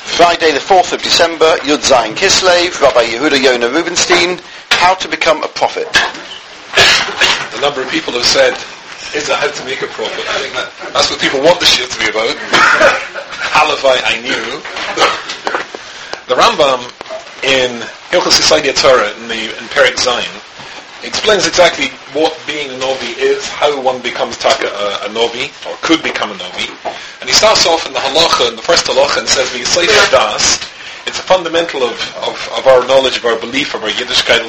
Friday the 4th of December, Yud Zayin Kislev, Rabbi Yehuda Yonah Rubenstein, How to Become a Prophet. A number of people have said, is it how to make a prophet? I think that's what people want the shit to be about. Halavai, I knew. The Rambam in Hilchos Yesod Torah in Perek Zayin explains exactly what being a Novi is, how one becomes a Novi, or could become a Novi. And he starts off in the halacha, in the first halacha, and says, V'yisayfer das, it's a fundamental of our knowledge, of our belief, of our Yiddishkeit.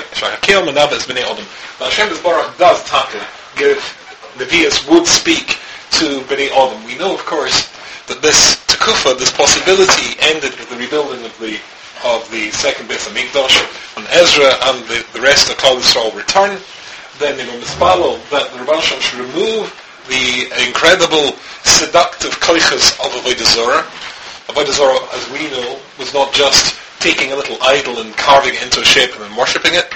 Now Hashem Yisbarach does give Nevi'us would speak to Bnei Adam. We know, of course, that this tekufa, this possibility, ended with the rebuilding of the second Beis Hamikdash, and Ezra and the rest of Klal Yisrael return. Then they were mispalel that the Rebbe Shalom should remove the incredible seductive koiches of Avodah Zorah. Avodah Zorah, as we know, was not just taking a little idol and carving it into a shape and then worshipping it.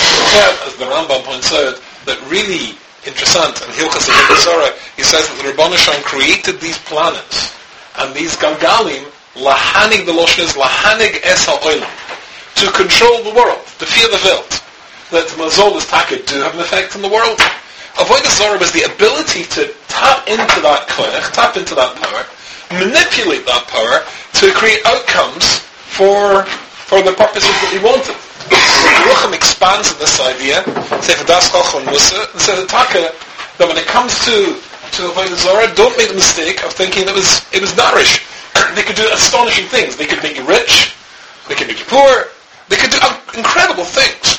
As the Rambam points out, that really interessant in Hilchos Avodah Zorah, he says that the Rebbe Shalom created these planets and these galgalim lahanig the loshes, lahanig es ha'olam, to control the world, to fear the Welt. That Mazol is taka do have an effect on the world. Avodah Zorah was the ability to tap into that koyach, tap into that power, manipulate that power to create outcomes for the purposes that he wanted. Yerucham expands on this idea, Sefer Das Chachon Musa, and says that when it comes to Avodah Zorah, don't make the mistake of thinking it was narish. They could do astonishing things. They could make you rich, they could make you poor, they could do incredible things.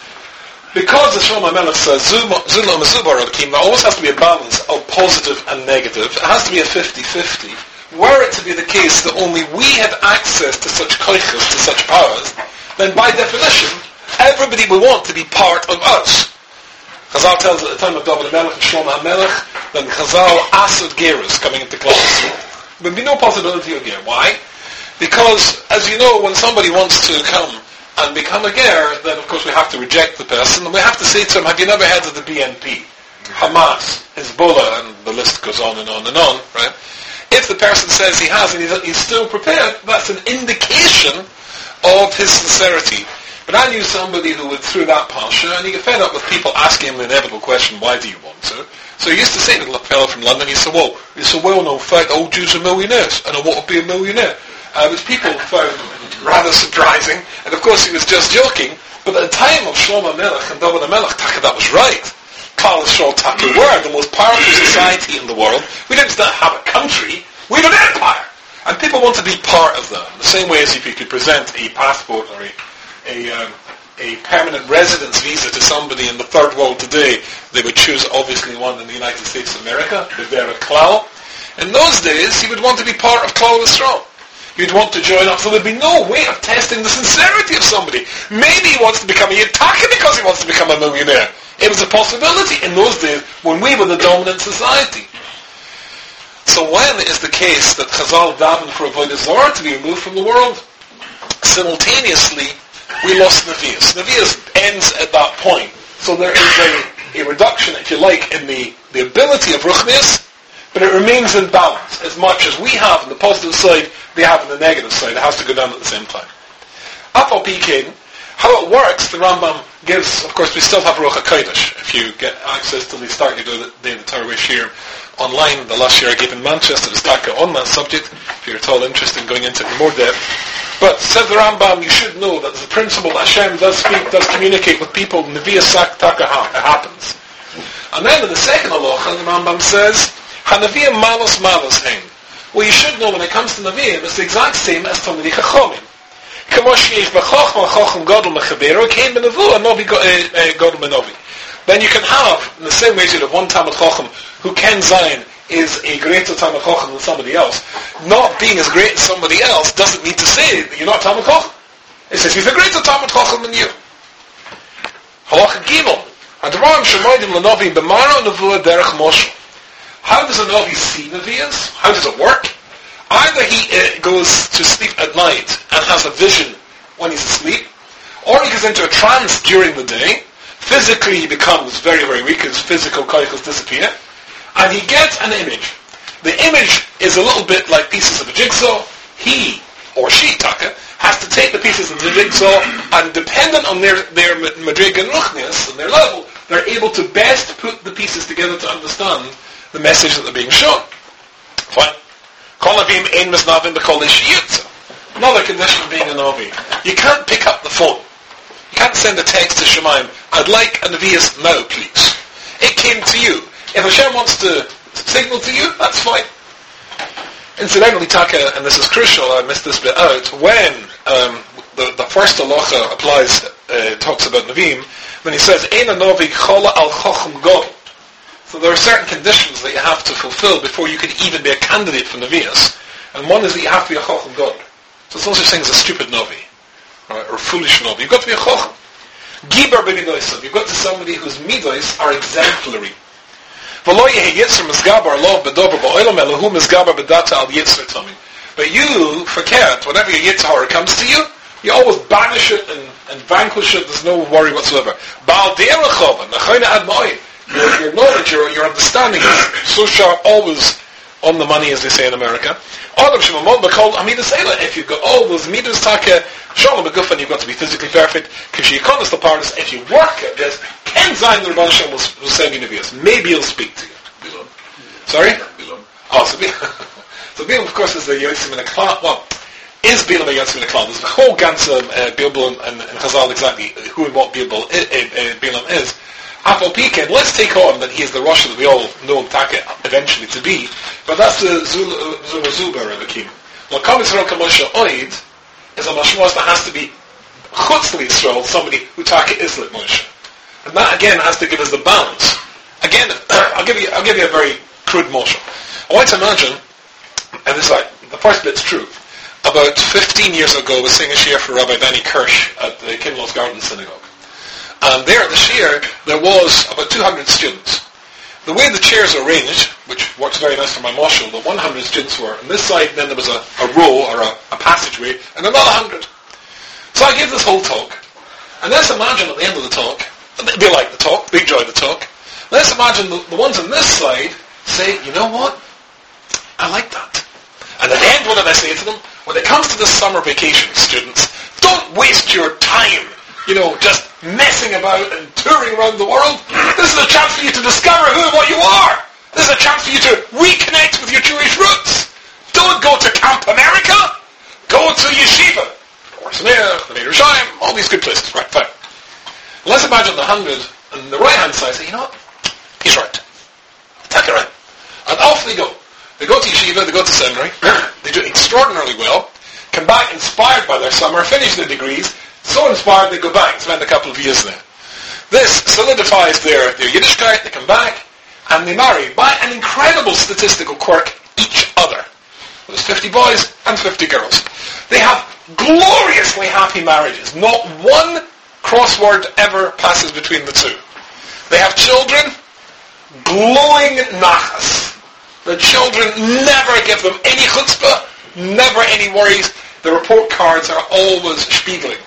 Because the Shlomo HaMelech says, Zula Mezubar Rakim, there always has to be a balance of positive and negative. It has to be a 50-50. Were it to be the case that only we had access to such koiches, to such powers, then by definition, everybody will want to be part of us. Chazal tells at the time of David HaMelech and Shlomo HaMelech, then Chazal Asad Gerus coming into class. There would be no possibility of ger. Why? Because, as you know, when somebody wants to come and become a ger, then of course we have to reject the person, and we have to say to him, have you never heard of the BNP? Hamas, Hezbollah, and the list goes on and on and on, right? If the person says he has and he's still prepared, that's an indication of his sincerity. But I knew somebody who went through that pasha, and he got fed up with people asking him the inevitable question, why do you want to? So he used to say to the fellow from London, he said, well, it's a well-known fact, all Jews are millionaires, and I want to be a millionaire. Which people found rather surprising, and of course he was just joking, but at the time of Shlomo HaMelech and David HaMelech, that was right. Klal Yisrael were the most powerful society in the world. We didn't just have a country, we had an empire. And people want to be part of that. The same way as if you could present a passport or a permanent residence visa to somebody in the third world today, they would choose obviously one in the United States of America, the Dera Klal. In those days, you would want to be part of Klal Yisrael. You'd want to join up, so there'd be no way of testing the sincerity of somebody. Maybe he wants to become a Yittaka because he wants to become a millionaire. It was a possibility in those days when we were the dominant society. So when is the case that Chazal davened for Avodah Zorah to be removed from the world? Simultaneously, we lost Nevi'us. Nevi'us ends at that point. So there is a reduction, if you like, in the ability of Ruchnius, but it remains in balance. As much as we have on the positive side, they have on the negative side. It has to go down at the same time. Apal Pekin, how it works, the Rambam gives, of course, we still have Ruach HaKodesh. If you get access to the start, you do the day of the Torah Shir online. The last year I gave in Manchester, the Staka on that subject, if you're at all interested in going into it in more depth. But, says the Rambam, you should know that the principle that Hashem does speak, does communicate with people, Nevi'ah Sak Taka happens. And then in the second halacha, the Rambam says, HaNevi'ah malos hein. Well, you should know when it comes to Nevi'ah, it's the exact same as Talmidei Chachomim. Then you can have, in the same way as you have one Talmid Chacham who Ken Zion is a greater Talmid Chacham than somebody else. Not being as great as somebody else doesn't mean to say that you're not Talmid Chacham. It says he's a greater Talmid Chacham than you. Halacha Gimel. How does a Navi see Nevi'as? How does it work? Either he goes to sleep at night and has a vision when he's asleep, or he goes into a trance during the day. Physically he becomes very, very weak, his physical koiches disappear, and he gets an image. The image is a little bit like pieces of a jigsaw. He or she, taka, has to take the pieces of the jigsaw, and dependent on their madriga and ruchnius and their level, they're able to best put the pieces together to understand the message that they're being shown. Fine. Another condition of being a Navi. You can't pick up the phone. You can't send a text to Shemaim, I'd like a Nevi'us now, please. It came to you. If Hashem wants to signal to you, that's fine. Incidentally, Taka, and this is crucial, I missed this bit out, when the first halacha applies, talks about Nevi'im, when he says, Eina Navi chola al chochem god. So there are certain conditions that you have to fulfill before you can even be a candidate for Nevi'us. And one is that you have to be a chochem god. So it's no such thing as a stupid Navi, right, or a foolish Navi. You've got to be a chochem. Gibar b'midosav. You've got to be somebody whose midos are exemplary. But you forget, whenever your Yitzhar comes to you, you always banish it and vanquish it. There's no worry whatsoever. Your knowledge, your understanding is so sharp, always on the money, as they say in America. If you've got all those midos taka, shalom begufan, you've got to be physically perfect. If you work at this, Ken Zayin the Rebbe Hashem will send you Nevi'us. Maybe he'll speak to you. Bilam. Sorry? Bilam. Oh, so Bilam, of course, is the Yosim in a Klal. Well, is Bilam a Yosim in a Klal? There's a whole ganze Bilbul and Chazal exactly who and what Bilam is. Apple Pekin, let's take on that he is the Rosh that we all know Taka eventually to be, but that's the Zuber Rebekim. What comes from Kamosha Oid is a Mashmos that has to be Chutzli Yisrael, somebody who Taka is like Moshe. And that again has to give us the balance. Again, I'll give you a very crude motion. I want to imagine, and this is like, the first bit's true. About 15 years ago, I was singing a shiur for Rabbi Danny Kirsch at the Kinloss Garden Synagogue. And there at the shiur, there was about 200 students. The way the chairs are arranged, which works very nice for my marshal, the 100 students were on this side, then there was a row or a passageway, and another 100. So I gave this whole talk, and let's imagine at the end of the talk, they like the talk, they enjoy the talk, let's imagine the ones on this side say, you know what, I like that. And at the end, what did I say to them? When it comes to the summer vacation, students, don't waste your time, just messing about and touring around the world. This is a chance for you to discover who and what you are. This is a chance for you to reconnect with your Jewish roots. Don't go to Camp America. Go to Yeshiva, or Samir, the Yerushalayim, all these good places. Right, fine. Let's imagine the 100 on the right-hand side say, you know what? He's right. Take it right. And off they go. They go to Yeshiva, they go to seminary, they do extraordinarily well, come back inspired by their summer, finish their degrees, so inspired they go back, spend a couple of years there. This solidifies their Yiddishkeit, they come back, and they marry, by an incredible statistical quirk, each other. There's 50 boys and 50 girls. They have gloriously happy marriages. Not one crossword ever passes between the two. They have children, glowing nachas. The children never give them any chutzpah, never any worries. The report cards are always spiegling.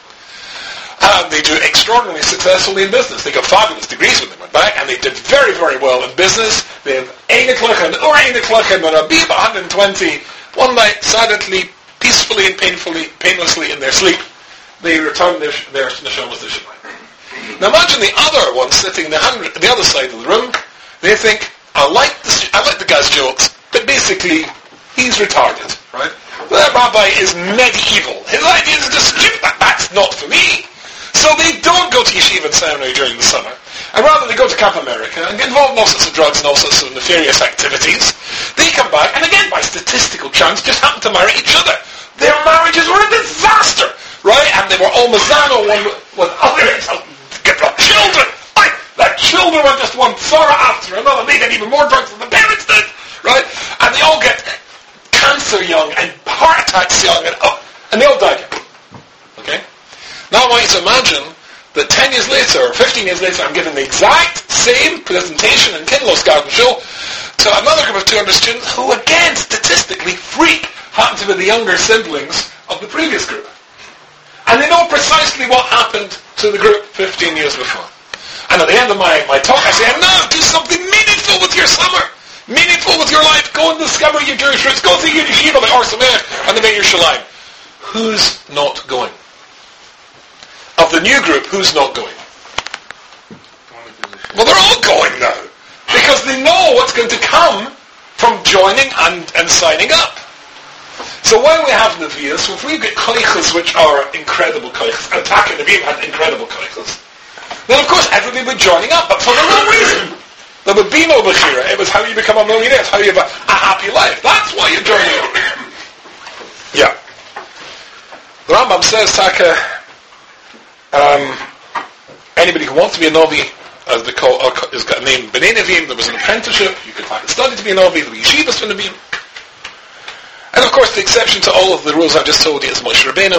They do extraordinarily successfully in business. They got fabulous degrees when they went back, and they did very, very well in business. They have Eine Kluchen, or Eine Kluchen, and a Bib 120. One night, silently, peacefully and painlessly in their sleep, they return their neshamas to Shemayim. Now imagine the other one sitting the other side of the room. They think, I like the guy's jokes, but basically, he's retarded, right? That rabbi is medieval. His ideas are just stupid. That's not for me. So they don't go to yeshiva and seminary during the summer, and rather they go to Camp America and get involved in all sorts of drugs and all sorts of nefarious activities. They come back, and again, by statistical chance, just happen to marry each other. Their marriages were a disaster, right? And they were all Mazzano, one with others, get the children. The children were just one sorrow after another. They did even more drugs than the parents did, right? And they all get cancer young and heart attacks young, and they all die young. Okay? Now I want you to imagine that 10 years later, or 15 years later, I'm giving the exact same presentation in Kinloss Garden Show to another group of 200 students who, again, statistically, happen to be the younger siblings of the previous group. And they know precisely what happened to the group 15 years before. And at the end of my talk, I say, now do something meaningful with your summer. Meaningful with your life. Go and discover your Jewish roots. Go to your yeshiva, the Or Sameach, and the Yerushalayim. who's not going? Of the new group, who's not going? Well, they're all going now. Because they know what's going to come from joining and signing up. So when we have Nevi'us, if we get koiches which are incredible koiches, and Taka Nevi'im had incredible koiches, then of course everybody would be joining up, but for the wrong reason. There would be no Bechira. It was how you become a millionaire. It's how you have a happy life. That's why you're joining up. Yeah. The Rambam says, Taka, anybody who wants to be a Novi, as they call, has got a name B'nai Nevi'im. There was an apprenticeship. You could study to be a Novi. There were yeshivas for Nevi'im. And of course, the exception to all of the rules I've just told you is Moshe Rabbeinu.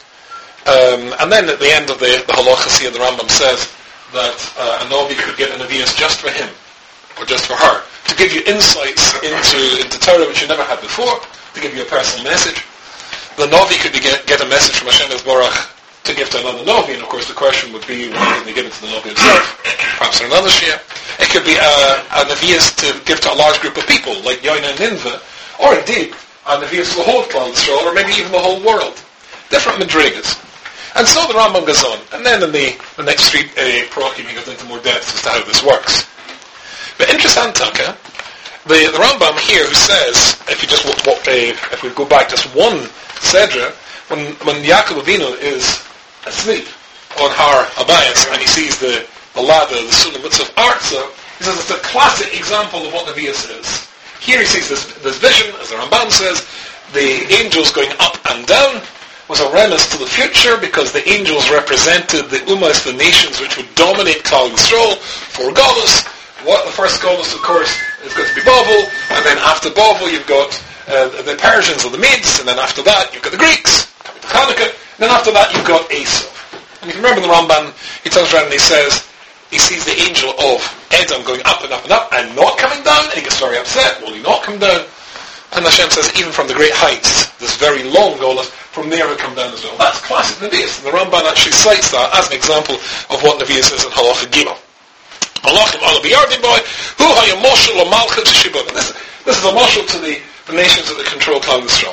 And then at the end of the halachas here, the Rambam says that a Novi could get a Nevi'us just for him, or just for her, to give you insights into Torah which you never had before, to give you a personal message. The Novi could get a message from Hashem Yisborach to give to another Novi, and of course the question would be, why didn't they give it to the Novi himself? Perhaps in another Shia. It could be a Nevi'us to give to a large group of people, like Yoina and Nineveh, or indeed a Nevi'us to the whole Klal Yisrael, or maybe even the whole world. Different madrigas. And so the Rambam goes on, and then in the next three parokim he goes into more depth as to how this works. But interesting, Taka, the Rambam here who says, if we go back just one Sedra, when Yaakov Avinu is asleep on Har Abayas and he sees the ladder, the Sulam Mitzvah Arza, he says it's a classic example of what Nevi'us is. Here he sees this vision, as the Ramban says, the angels going up and down was a remiss to the future because the angels represented the Ummahs, the nations which would dominate Klal Yisrael for Golus. What the first Golus, of course, is going to be Bavel, and then after Bavel you've got the Persians or the Medes, and then after that you've got the Greeks, coming to Hanukkah, and then after that you've got Esau. And you can remember in the Ramban, he turns around and he says, he sees the angel of Edom going up and up and up and not coming down, and he gets very upset. Will he not come down? And Hashem says, even from the great heights, this very long Golus, from there will come down as well. That's classic Nevi'us, and the Ramban actually cites that as an example of what Nevi'us is in Halacha Gimel. Halachim ala biyardim boy, hu haya moshel o malchut shibud. And this is a moshel to the nations that control Klal Yisrael.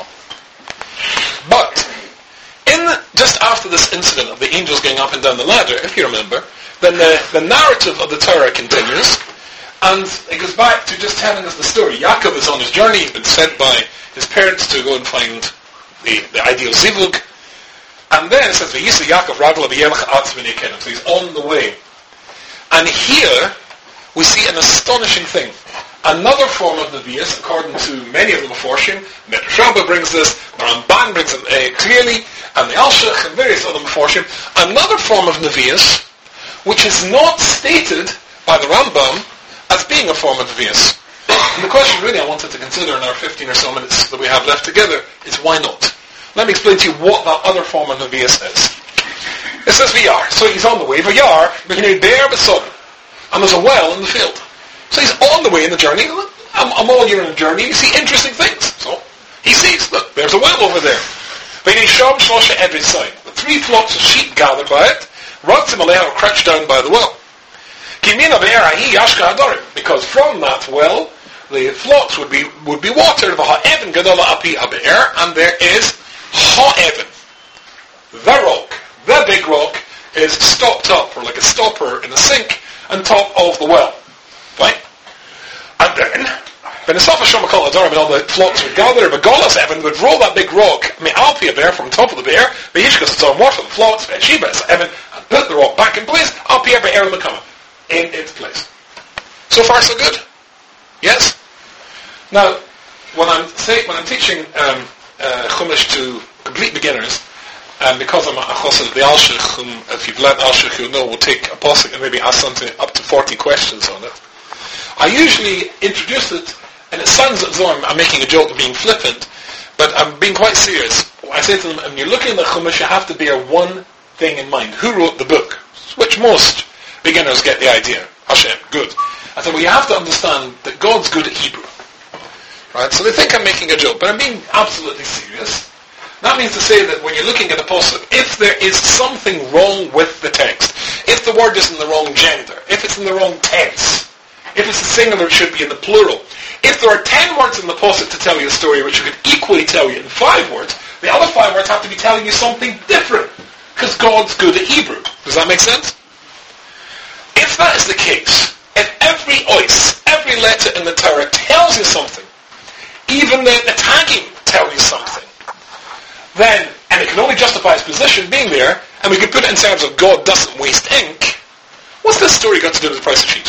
But just after this incident of the angels going up and down the ladder, if you remember, then the narrative of the Torah continues, and it goes back to just telling us the story. Yaakov is on his journey. He's been sent by his parents to go and find the ideal zivug. And then it says, V'yisa Yaakov ragla b'yelach atz v'nekenim. So he's on the way. And here we see an astonishing thing. Another form of Nevi'us, according to many of the Meforshim, Medrash Rabbah brings this, the Ramban brings it clearly, and the Alshach and various other Meforshim, another form of Nevi'us, which is not stated by the Rambam as being a form of Nevi'us. And the question really I wanted to consider in our 15 or so minutes that we have left together is why not? Let me explain to you what that other form of Nevi'us is. It says V'yar, so he's on the way, V'yar, be'er b'sodom, and there's a well in the field. So he's on the way in the journey. I'm all year in the journey. You see interesting things. So he sees, look, there's a well over there. The 3 flocks of sheep gathered by it. Ratzim aleha crouched down by the well. Because from that well, the flocks would be watered. And there is ha'evan. The rock, the big rock, is stopped up, or like a stopper in a sink, on top of the well. Right? And then, when the and all the flocks would gather, but Golas Evan would roll that big rock, Alpia bear from top of the bear, Behishkas its own water, the flocks, and Sheba Evan, and put the rock back in place, Alpia bear Makama, in its place. So far so good? Yes? Now, when I'm teaching Chumash to complete beginners, and because I'm a chosed of the Alshich, whom, if you've learned Alshich, you'll know will take a posik and maybe ask something up to 40 questions on it. I usually introduce it, and it sounds as though I'm making a joke of being flippant, but I'm being quite serious. I say to them, when you're looking at the Chumash, you have to bear one thing in mind. Who wrote the book? Which most beginners get the idea. Hashem, good. I said, well, you have to understand that God's good at Hebrew. Right? So they think I'm making a joke, but I'm being absolutely serious. That means to say that when you're looking at a posuk, if there is something wrong with the text, if the word is in the wrong gender, if it's in the wrong tense, if it's the singular, it should be in the plural. If there are 10 words in the posuk to tell you a story which could equally tell you in 5 words, The other 5 words have to be telling you something different, because God's good at Hebrew. Does that make sense? If that is the case, if every ois, every letter in the Torah tells you something, even the tagging tells you something, then, and it can only justify its position being there, and we can put it in terms of God doesn't waste ink, what's this story got to do with the price of sheep?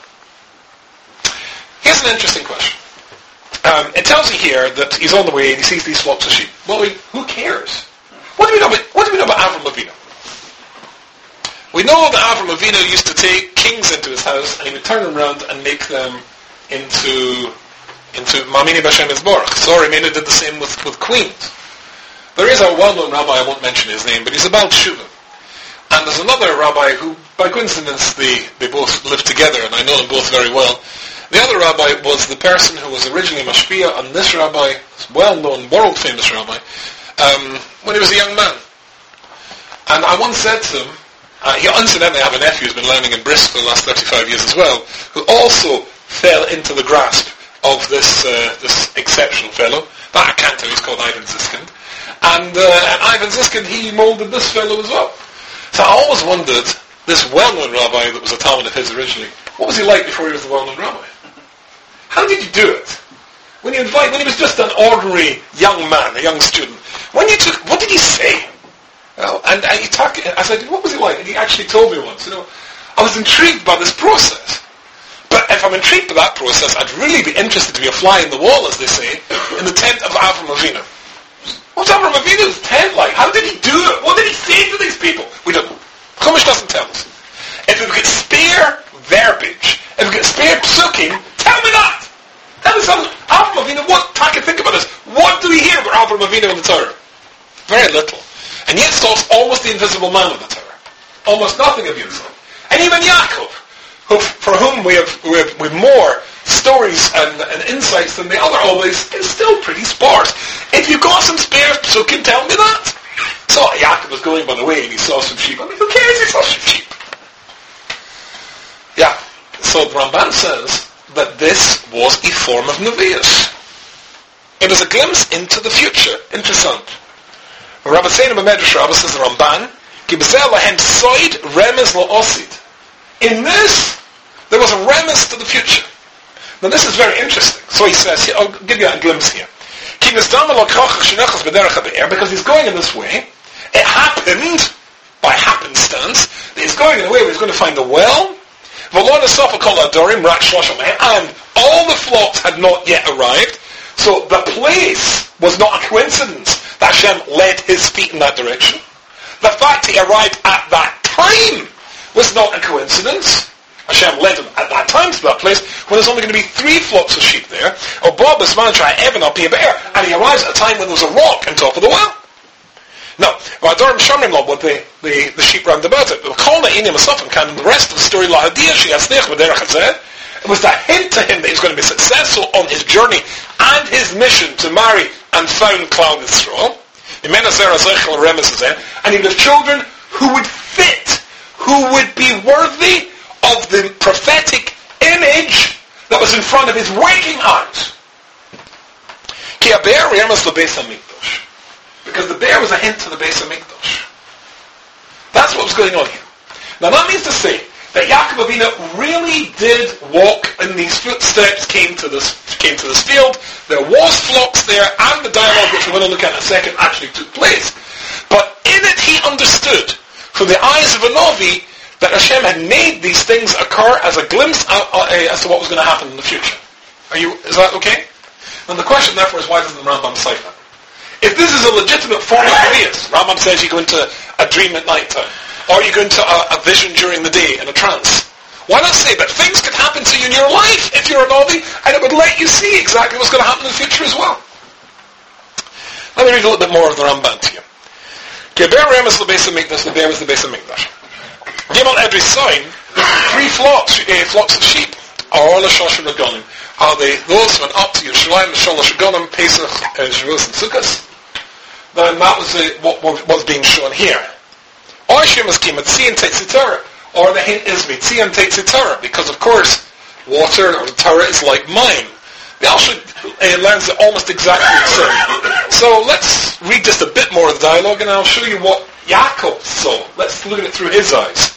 Here's an interesting question. It tells you here that he's on the way and he sees these flocks of sheep. Well, who cares? What do we know about Avram Avinu? We know that Avram Avinu used to take kings into his house and he would turn them around and make them into Ma'amini B'Shem Yisborach. Sorry, Mena did the same with queens. There is a well-known rabbi, I won't mention his name, but he's about Shuvah. And there's another rabbi who, by coincidence, they both live together, and I know them both very well. The other rabbi was the person who was originally mashpia on this rabbi, this well-known, world-famous rabbi, when he was a young man. And I once said to him, he incidentally have a nephew who's been learning in Bristol the last 35 years as well, who also fell into the grasp of this exceptional fellow. That I can't tell, he's called Ivan Ziskind. And Ivan Ziskind, he molded this fellow as well. So I always wondered, this well-known rabbi that was a Talmud of his originally, what was he like before he was the well-known rabbi? How did you do it? When he was just an ordinary young man, a young student, what did he say? And I said, what was he like? And he actually told me once, I was intrigued by this process. But if I'm intrigued by that process, I'd really be interested to be a fly in the wall, as they say, in the tent of Avram Avinu. What's Avram Avinu's tent like? How did he do it? What did he say to these people? We don't know. Chumash doesn't tell us. If we could spare verbiage, if we could spare psukim, tell me that. Tell me something. Avram Avinu, I can think about this. What do we hear about Avram Avinu in the Torah? Very little. And yet it talks almost the invisible man of the Torah. Almost nothing of Yisrael. And even Yaakov, for whom we have more stories and insights than the other always, is still pretty sparse. If you've got some spare psukim, tell me that. So Yaakov was going by the way and he saw some sheep. I mean, who cares if he saw some sheep? Yeah. So the Ramban says that this was a form of Nevi'us. It was a glimpse into the future. Interessant. Rabbi Seinu B'Medrash Rabbah says the Ramban, Gibzel lahem soid remez la'osid. In this, there was a remez to the future. Now this is very interesting. So he says, I'll give you a glimpse here. Because he's going in this way, it happened, by happenstance, that he's going in a way where he's going to find a well, and all the flocks had not yet arrived, so the place was not a coincidence that Hashem led his feet in that direction. The fact he arrived at that time was not a coincidence. Hashem led him at that time to that place when there's only going to be 3 flocks of sheep there. And he arrives at a time when there was a rock on top of the well. Now, V'adorim Shomrim Lo, with the sheep round about it. And the rest of the story, it was that hint to him that he was going to be successful on his journey and his mission to marry and found Klal Yisrael. And he would have children who would fit, who would be worthy of the prophetic image that was in front of his waking eyes. Because the bear was a hint to the Beis HaMikdash. That's what was going on here. Now that means to say that Yaakov Avinu really did walk in these footsteps, came to this field. There was flocks there, and the dialogue, which we're going to look at in a second, actually took place. But in it he understood, from the eyes of a Novi, that Hashem had made these things occur as a glimpse as to what was going to happen in the future. Is that okay? And the question, therefore, is why doesn't the Rambam cite that? If this is a legitimate form of Nevi'us, Rambam says you go into a dream at night time, or you go into a vision during the day in a trance. Why not say that things could happen to you in your life if you're a Novi, and it would let you see exactly what's going to happen in the future as well? Let me read a little bit more of the Ramban to you. The bear was the Beis HaMikdash. Gimel every sign, 3 flocks of sheep are all the Shoshan Agonim. Are those who went up to Yerushalayim, the Sholosh Agonim, Pesach, Shavuos, and Sukkot? Then that was what was being shown here. Or Shemas Kimat Tzion Tetzitara, or the hint is Tzion Tetzitara, because of course water or the Torah is like mine. The Alshik learns it almost exactly the same. So let's read just a bit more of the dialogue, and I'll show you what Yaakov saw. Let's look at it through his eyes.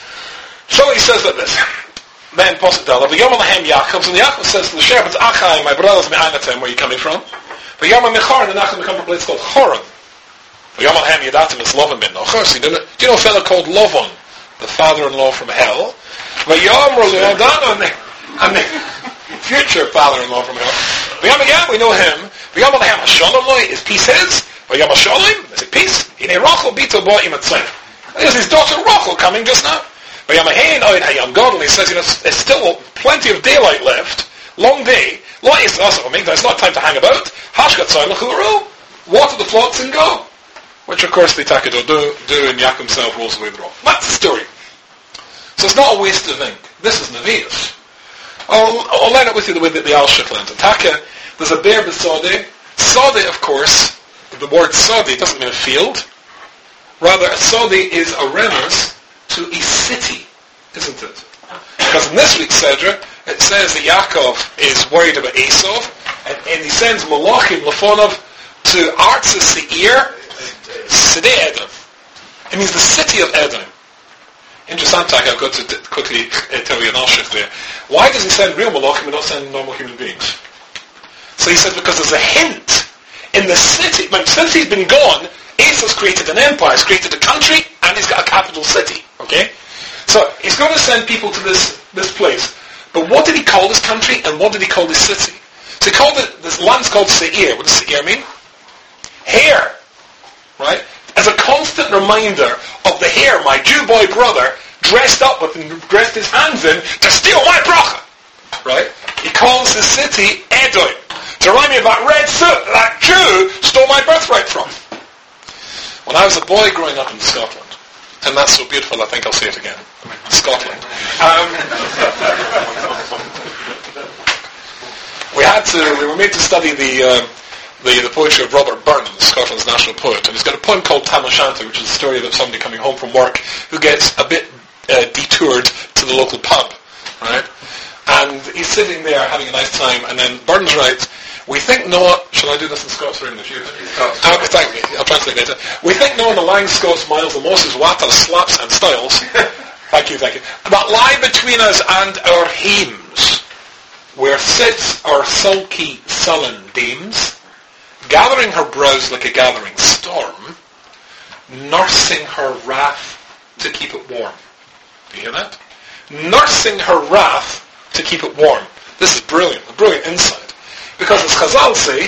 So he says like this. Then Pasuk Daled, V'yom Alehem Yaakov, and Yaakov says to the shepherds, Achai, my brothers, me'anatem, where are you coming from? V'yom Alehem, and Nachem come from a place called Choron. V'yom Alehem Yadatim is Lovon ben Nochor. So do you know a fellow called Lovon, the father-in-law from hell? V'yom Alehem, and the future father-in-law from hell. V'yom Alehem, we know him. V'yom Alehem Hashalom Loi, is peace his? V'yom Hashalom, is it peace? Hine Rachel bito bo imatzayim. There's his daughter Rachel coming just now. But Hayam God, and he says, there's still plenty of daylight left. Long day. It's not time to hang about. Water the flocks and go. Which, of course, the Takado do, and Yaakov himself rolls away the rock. That's the story. So it's not a waste of ink. This is Nevi'us. I'll learn it with you the way that the Alshik learned it. Taka, there's a bear besode. Sode, of course, the word sode doesn't mean a field. Rather, a sode is a remes to a city, isn't it? Because in this week's Sedra, it says that Yaakov is worried about Esau, and he sends Malachim Lefonov to Arza Seir, Sidei Edom. It means the city of Edom. Interesting, I've got to quickly tell you an Alshik there. Why does he send real Malachim and not send normal human beings? So he says because there's a hint in the city. Since he's been gone, Esau's created an empire, he's created a country, and he's got a capital city. Okay? So he's going to send people to this place. But what did he call this country, and what did he call this city? So he called it, this land's called Seir. What does Seir mean? Hair. Right? As a constant reminder of the hair my Jew boy brother dressed up with and dressed his hands in to steal my bracha. Right? He calls the city Edom. To remind me of that red suit that Jew stole my birthright from. When I was a boy growing up in Scotland, and that's so beautiful, I think I'll say it again. Scotland. We were made to study the poetry of Robert Burns, Scotland's national poet, and he's got a poem called Tam O'Shanter, which is a story about somebody coming home from work who gets a bit detoured to the local pub, right? And he's sitting there having a nice time, and then Burns writes, we think Noah... Shall I do this in Scots or English? Okay, thank you. I'll translate later. We think Noah the Lang Scots miles and Moses Watter slaps and styles. Thank you. That lie between us and our hames, where sits our sulky, sullen dames, gathering her brows like a gathering storm, nursing her wrath to keep it warm. Do you hear that? Nursing her wrath to keep it warm. This is brilliant. A brilliant insight. Because as Chazal say,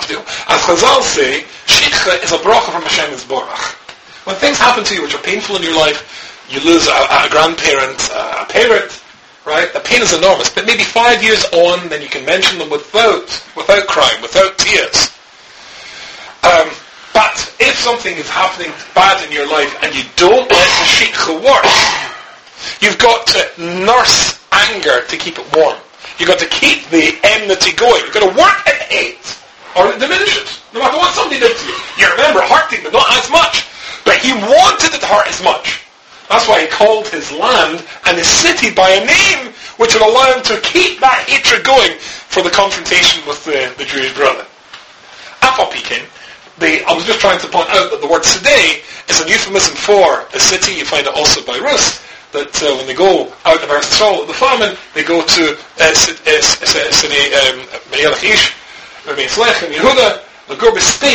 Shikha is a bracha from Hashem Yisborach. When things happen to you which are painful in your life, you lose a grandparent, a parent, right? The pain is enormous. But maybe 5 years on, then you can mention them without crying, without tears. But if something is happening bad in your life and you don't let the Shikha work, you've got to nurse anger to keep it warm. You've got to keep the enmity going. You've got to work at hate, or it diminishes. No matter what somebody did to you. You remember hurting, but not as much. But he wanted it to hurt as much. That's why he called his land and his city by a name which would allow him to keep that hatred going for the confrontation with the Jewish brother. Apopikin, I was just trying to point out that the word Sidei is a euphemism for a city. You find it also by Rus. That when they go out of Eretz Yisrael, the famine, they go to Meilachish, Meislech, and Yehuda, the go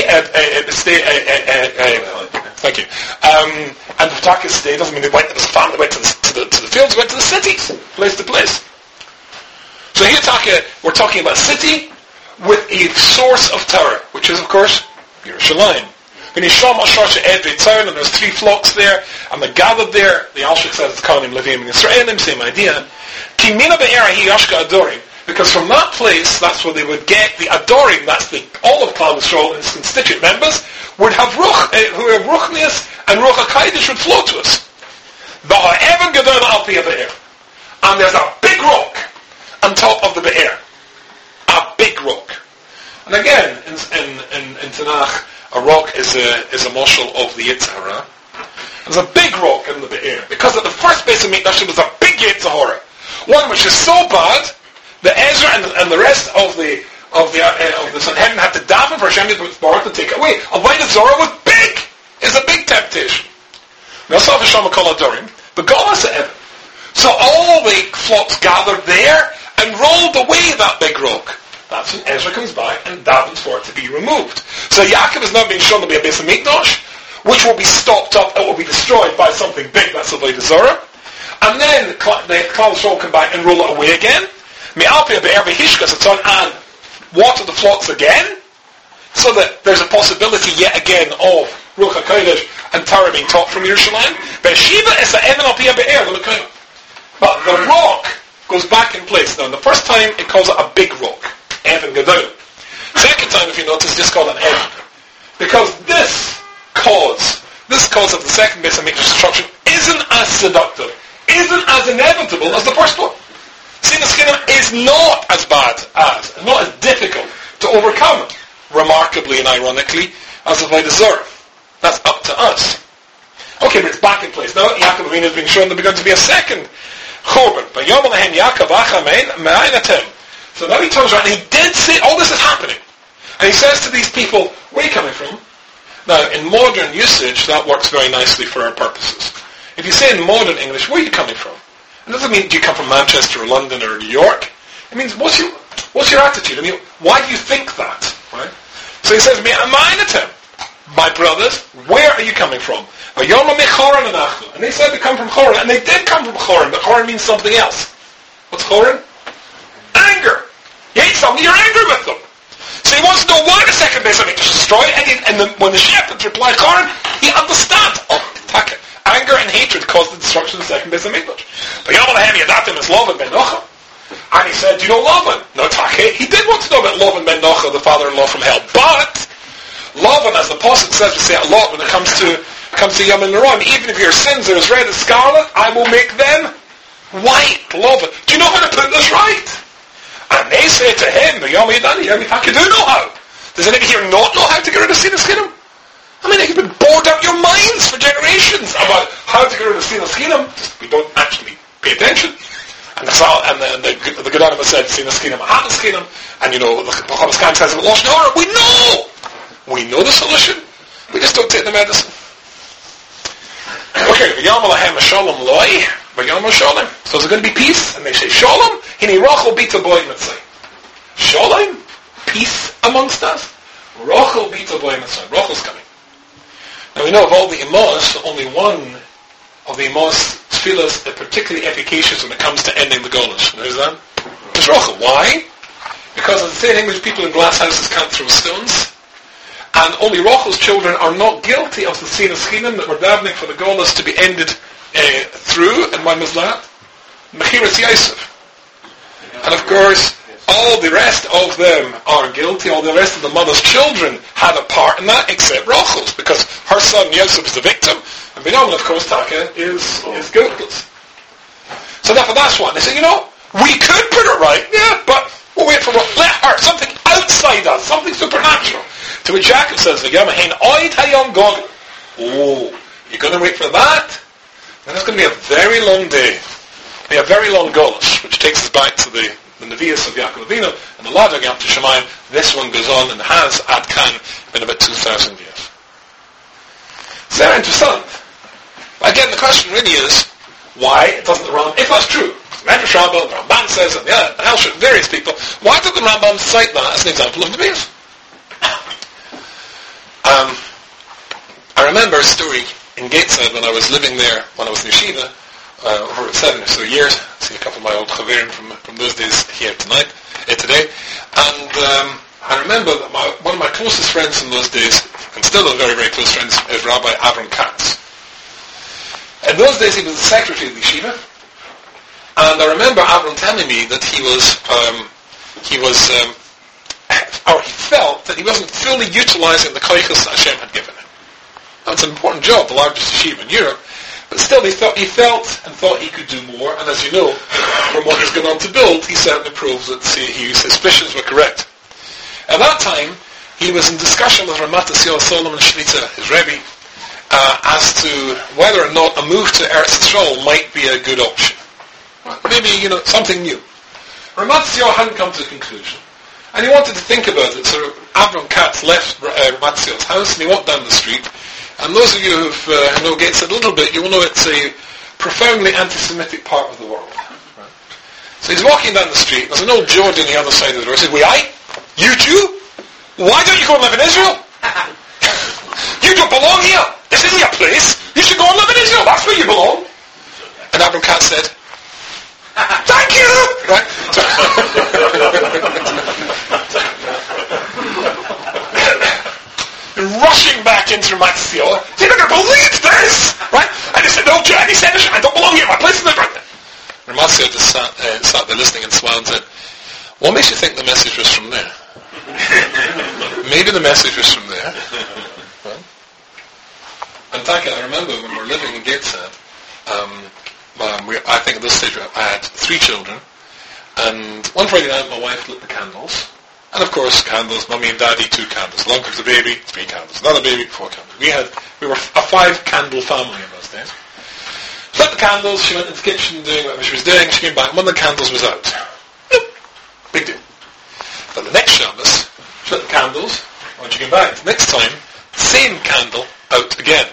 thank you. And the Taka stay doesn't mean they went to the farm, they went to the fields, they went to the cities, place to place. So here, Taka, we're talking about a city with a source of terror, which is, of course, Yerushalayim. When Yisham Ashar Edrei Town, and there's 3 flocks there, and they're gathered there, the Alshik says it's Kohanim, Levim, and Yisraelim, same idea. Kimina Be'era Hi Yashka Adorim, because from that place, that's where they would get the Adorim, that's all of Klal Yisrael and its constituent members, would have who have Ruchnius and Ruach HaKadosh would flow to us. V'ha'evan Gedol Al Pi HaBe'er. And there's a big rock on top of the Be'er. A big rock. And again, in Tanakh, a rock is a moshel of the Yetzer Hara. There's a big rock in the Be'er. Because at the first base of Mikdash there was a big Yetzer Hara. One which is so bad The Ezra and the rest of the Sanhedrin had to daven for Hashem to take it away. Avodah Zorah was big. It's a big temptation. Now, but God said, so all the flocks gathered there and rolled away that big rock. That's when Ezra comes by and davens for it to be removed. So Yaakov is now being shown to be a Beis HaMikdash, which will be stopped up, it will be destroyed by something big, that's Avodah Zorah. And then the Klal Yisrael come back and roll it away again. And water the flocks again, so that there's a possibility yet again of Ruach HaKodesh and Torah being taught from Yerushalayim. But the rock goes back in place. Now, the first time it calls it a big rock, Evan Gadol. Second time, if you notice, just called an Evan. Because this cause of the second Beis HaMikdash destruction isn't as seductive, isn't as inevitable as the first one. Sinas Chinim is not as bad as, not as difficult to overcome, remarkably and ironically, as Avodah Zorah. That's up to us. Okay, but it's back in place. Now Yaakov Avinu is being shown there's going to be a second Chorban. So now he turns around and he did say, all this is happening. And he says to these people, where are you coming from? Now, in modern usage, that works very nicely for our purposes. If you say in modern English, where are you coming from? It doesn't mean do you come from Manchester or London or New York. It means what's your attitude? I mean, why do you think that? Right? So he says to me, my brothers, where are you coming from? And they said they come from Choran, and they did come from Choran, but Choran means something else. What's Choran? Anger. You hate something, you're angry with them. So he wants to know why the second Beis HaMikdash was destroyed, and when the shepherds reply Choran, he understands. Anger and hatred caused the destruction of the second Beis HaMikdash. But Yamalahem Yadatim is Lavan ben Nocha. And he said, do you know Lavan? No, Take. He did want to know about Lavan ben Nocha, the father-in-law from hell. But Lavan, as the Apostle says, we say a lot when it comes to Yom Noraim. Even if your sins are as red as scarlet, I will make them white. Lavan. Do you know how to put this right? And they say to him, Yom Yadani, you do know how. Does anybody here not know how to get rid of Sinas Chinim? I mean, you've been bored out your minds for generations about how to get rid of Sinas Chinim. We don't actually pay attention. And the Gedolim said, Sinas Chinim, Ahadas Chinim, and the Chavis Chaim says, Lashon Hara. We know the solution. We just don't take the medicine. Okay, V'yam Alahem Shalom Loi, V'yam Shalom. So is it going to be peace? And they say, Shalom, Hini Rachel Bita Boy Mitzay. Shalom, peace amongst us. Rachel Bita Boy Mitzay. Rachel's coming. Now we know of all the Imos, only one of the Imos tefillas is particularly efficacious when it comes to ending the Golus. And who's that? It's Rachel. Why? Because as they say in English, people in glass houses can't throw stones. And only Rachel's children are not guilty of the Sinas Chinim that we're davening for the Golus to be ended through. And when was that? Mechiras Yosef. And of course, all the rest of them are guilty. All the rest of the mother's children had a part in that, except Rachel's, because her son Yosef is the victim, and Binyamin, of course, Taka is guiltless. So therefore, that's one. They say, we could put it right, yeah, but we'll wait for what? Let her, something outside us, something supernatural. To which Jacob says, oh, you're going to wait for that? Then it's going to be a very long day. A very long Golus, which takes us back to the Nevi'us of Yaakov Avinu, and the Ladog after Shemayim. This one goes on and has Ad Kan in about 2,000 years. It's very interesting. Again, the question really is, why doesn't the Rambam, if that's true, Medrash Rabbah, the Ramban says, and Elshot, various people, why did the Rambam cite that as an example of Nevi'us? I remember a story in Gateshead when I was living there, when I was in Yeshiva, over 7 or so years. I see a couple of my old chaverim from those days here today. And I remember that one of my closest friends in those days, and still a very, very close friend, is Rabbi Avram Katz. In those days he was the secretary of the Yeshiva, and I remember Avram telling me that he felt that he wasn't fully utilizing the koichos that Hashem had given him. That's an important job, the largest yeshiva in Europe. But still, he thought he could do more, and as you know, from what he's gone on to build, he certainly proves that his suspicions were correct. At that time, he was in discussion with Ramat Yisrael Solomon Shlita, his Rebbe, as to whether or not a move to Eretz Yisrael might be a good option. Maybe, something new. Ramatzio hadn't come to a conclusion. And he wanted to think about it, so Avram Katz left Ramatzio's house and he walked down the street. And those of you who know Gateshead a little bit, you will know it's a profoundly anti-Semitic part of the world. Right? So he's walking down the street, there's an old George on the other side of the door. He says, "Wait, you Jew? Why don't you go and live in Israel? You don't belong here. This isn't your place. You should go and live in Israel. That's where you belong." And Avram Katz said, "Thank you!" Right? Rushing back into Ramatzio, "You're not going to believe this!" Right? And he said, "No, Jew," and he said, "I don't belong here. My place is different." Ramatzio just sat there listening and smiled and said, "What makes you think the message was from there?" Maybe the message was from there. Right? In fact, I remember when we were living in Gateshead, I think at this stage I had 3 children, and one Friday night my wife lit the candles, and of course candles, mummy and daddy, 2 candles, along comes the baby, 3 candles, another baby, 4 candles. We were a 5-candle family in those days. Lit the candles, she went into the kitchen doing whatever she was doing, she came back, and one of the candles was out. Big deal. But the next Shabbos, she lit the candles, when she came back, next time, same candle out again.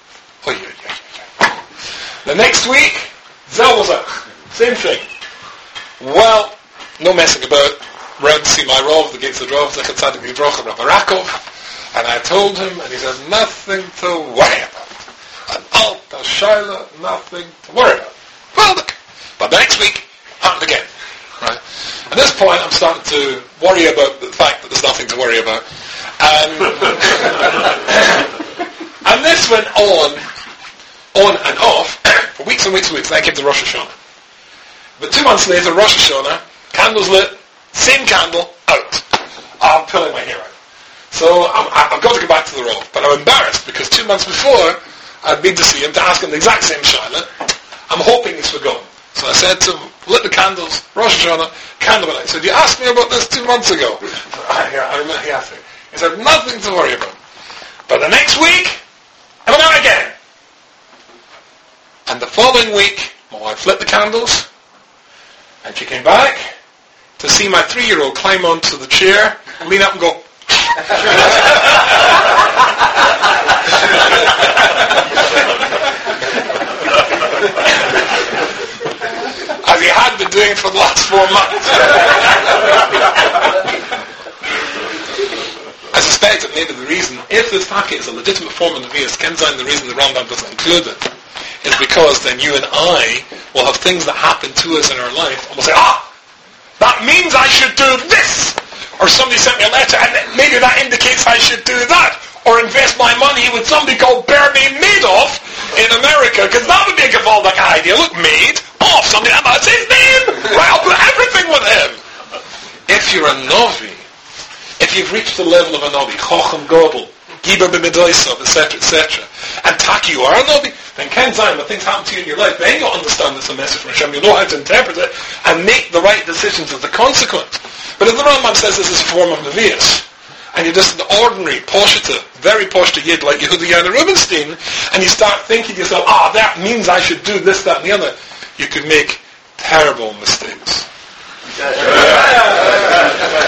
The next week, Zell was out. Same thing. Well, no messing about. Round to see my Rov, the gates of Rov, Zechat Tzadik Yivrocha, Rabbi Rakov, and I told him, and he says, "Nothing to worry about. An Alta Shaila, nothing to worry about." Well, look. But the next week, happened again. Right? At this point, I'm starting to worry about the fact that there's nothing to worry about. And this went on and off for weeks and weeks and weeks. Then I came to Rosh Hashanah. But 2 months later, Rosh Hashanah, candles lit, same candle, out. I'm pulling my hair out. So I've got to go back to the Rov. But I'm embarrassed because 2 months before, I'd been to see him to ask him the exact same shaila. I'm hoping he's forgotten. So I said to him, lit the candles, Rosh Hashanah, candle night. He said, "You asked me about this 2 months ago." I remember he asked me. He said, "Nothing to worry about." But the next week, I went out again. And the following week, my wife lit the candles, and she came back to see my 3-year-old climb onto the chair, lean up and go, as he had been doing for the last 4 months. I suspect that maybe the reason, if this packet is a legitimate form of Nevi'us Kenzine, the reason the Rambam doesn't include it is because then you and I will have things that happen to us in our life and we'll say, that means I should do this! Or somebody sent me a letter and maybe that indicates I should do that. Or invest my money with somebody called Bernie Madoff in America, because that would be a Gavaldic idea. Look, Madoff, something that's his name! Right, I'll put everything with him! If you're a Novi, if you've reached the level of a Novi, Chochem Godel, Giber b'Midoisov, etc., etc., and Taki, you are a Novi, then Ken Zion, when things happen to you in your life, then you'll understand it's a message from Hashem, you'll know how to interpret it, and make the right decisions as a consequence. But if the Rambam says this is a form of Nevi'us, and you're just an ordinary, poshita, very poshita yid like Yehuda Yonah Rubinstein, and you start thinking to yourself, that means I should do this, that, and the other, you could make terrible mistakes.